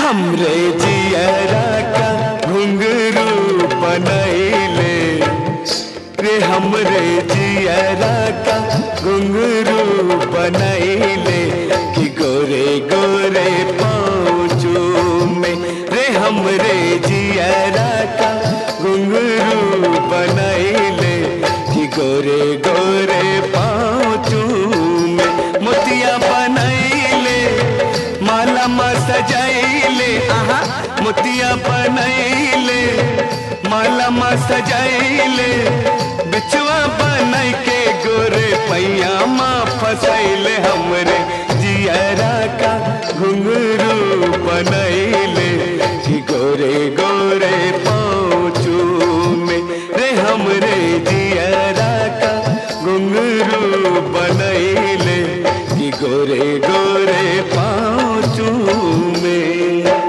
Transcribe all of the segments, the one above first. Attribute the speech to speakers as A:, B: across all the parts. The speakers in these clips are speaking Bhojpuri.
A: हमरे जियरा का घुंघरू बनैले रे, हमरे जियरा का घुंघरू बनैले कि गोरे गोरे पाँचू में रे, हमरे जियरा का घुंघरू बनैले कि गोरे गोरे पाँचू में मोतिया बनैले माला मा सजैले, आहा मोतिया बनैले माला मा सजैले, बिछुआ बनाई के गोरे पैया माँ फसैले, हमरे जियरा का घुंघरू बनैले कि गोरे गोरे पाँचू में रे, हमरे जियरा का घुंघरू बनैले कि गोरे गोरे पाँचू में।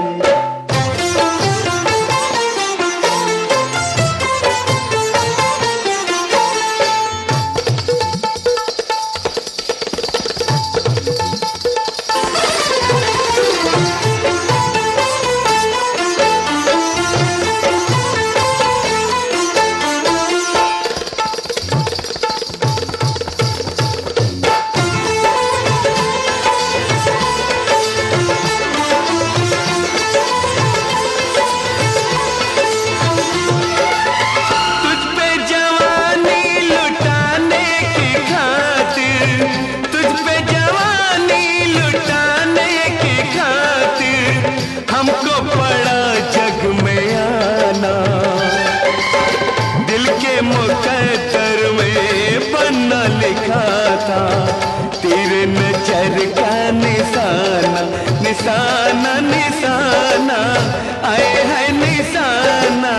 A: हमको पड़ा जग में आना, दिल के मुकद्दर में बनना लिखा था, तेरे नजर का निशाना निशाना निशाना आए है निशाना,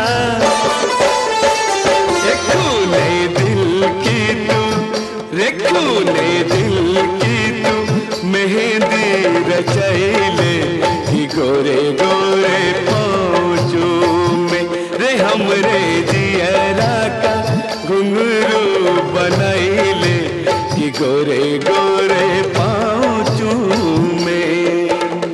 A: एक खूने दिल की तू रे, खूने दिल की तू मेहंदी रचैले कि गोरे गोरे पाँचू में रे, हमरे जियरा का घुंघरू बनैले कि गोरे गोरे पाँचू में।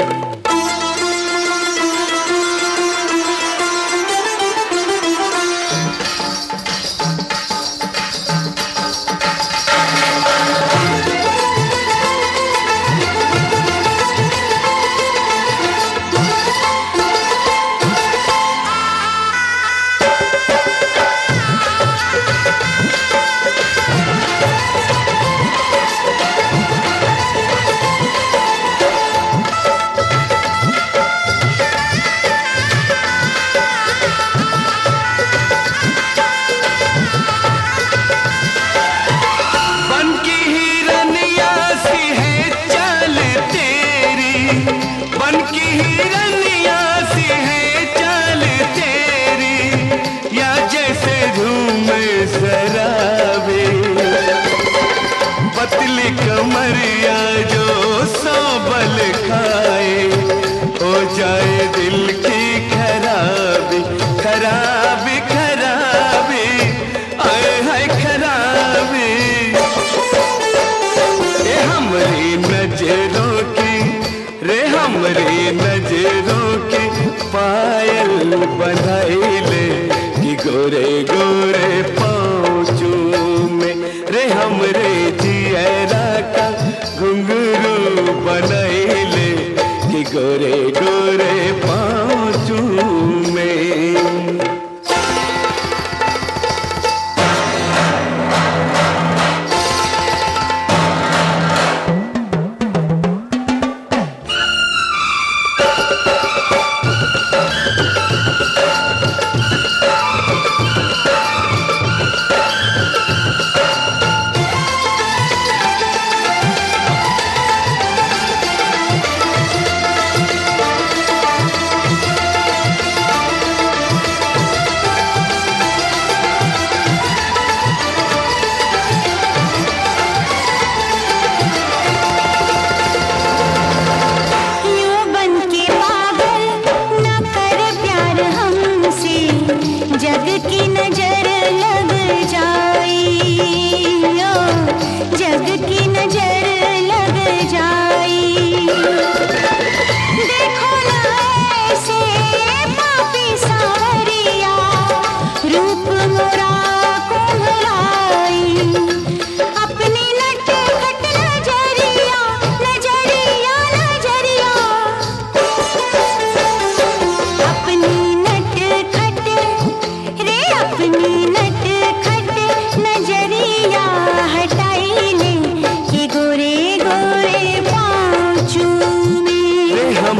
A: पतली कमरिया जो सोबल खाए, हो जाए दिल की खराबी खराबी खराबी आए है खराबी, ये हमरी नजरों की रे, हमरी नजरों की पायल बंधाइले कि गोरे गोरे पाँचू में रे, हमरे जियरा का घुंघरू बनैले कि गोरे गोरे पाँचू में।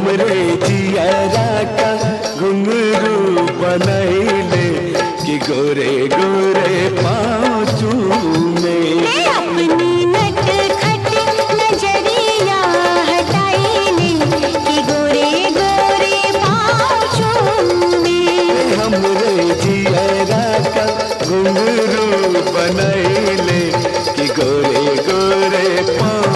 A: हमरे जियरा का घुंघरू बनैले कि गोरे गोरे पाँव चूमे।
B: अपनी नटखट नजरिया हटाइले कि गोरे गोरे पाँव चूमे।
A: हमरे जियरा का घुंघरू बनैले कि गोरे गोरे पाँव